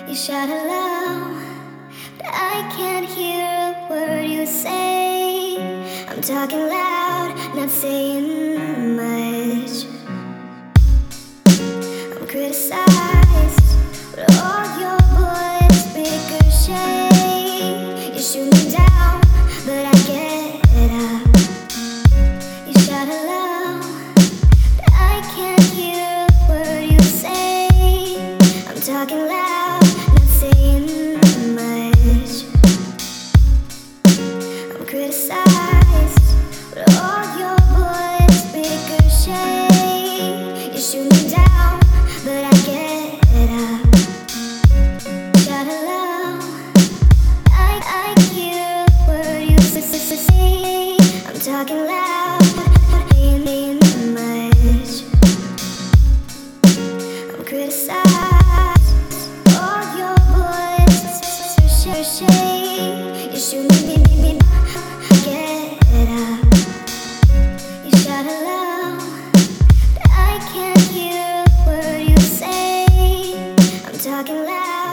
You shout aloud, but I can't hear a word you say. I'm talking loud, not saying much. I'm criticized, but all your bullets ricochet. You shoot me down, but I get up. You shout aloud, but I can't hear a word you say. I'm talking loud, not saying much. I'm criticized, but all your bullets ricochet. You shoot me down, but I get up. Shout aloud, I hear a word you say. I'm talking loud, not saying much. I'm criticized, all your bullets ricochet. You shoot me, get up. You shout aloud, but I can't hear a word you say. I'm talking loud.